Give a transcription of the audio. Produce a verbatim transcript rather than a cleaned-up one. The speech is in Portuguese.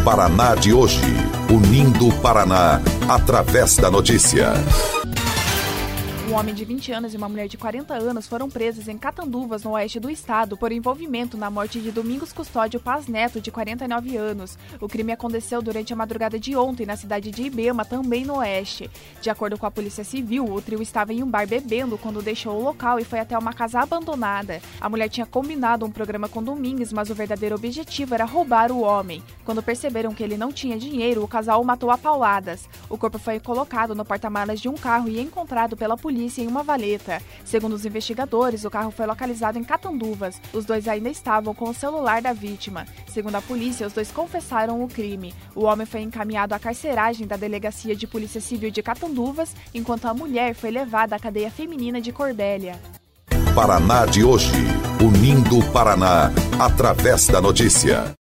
Paraná de hoje, unindo o Paraná através da notícia. Um homem de vinte anos e uma mulher de quarenta anos foram presos em Catanduvas, no oeste do estado, por envolvimento na morte de Domingos Custódio Paz Neto, de quarenta e nove anos. O crime aconteceu durante a madrugada de ontem na cidade de Ibema, também no oeste. De acordo com a Polícia Civil, o trio estava em um bar bebendo quando deixou o local e foi até uma casa abandonada. A mulher tinha combinado um programa com Domingos, mas o verdadeiro objetivo era roubar o homem. Quando perceberam que ele não tinha dinheiro, o casal o matou a pauladas. O corpo foi colocado no porta-malas de um carro e encontrado pela polícia em uma valeta. Segundo os investigadores, o carro foi localizado em Catanduvas. Os dois ainda estavam com o celular da vítima. Segundo a polícia, os dois confessaram o crime. O homem foi encaminhado à carceragem da Delegacia de Polícia Civil de Catanduvas, enquanto a mulher foi levada à cadeia feminina de Cordélia. Paraná de hoje, unindo o Paraná através da notícia.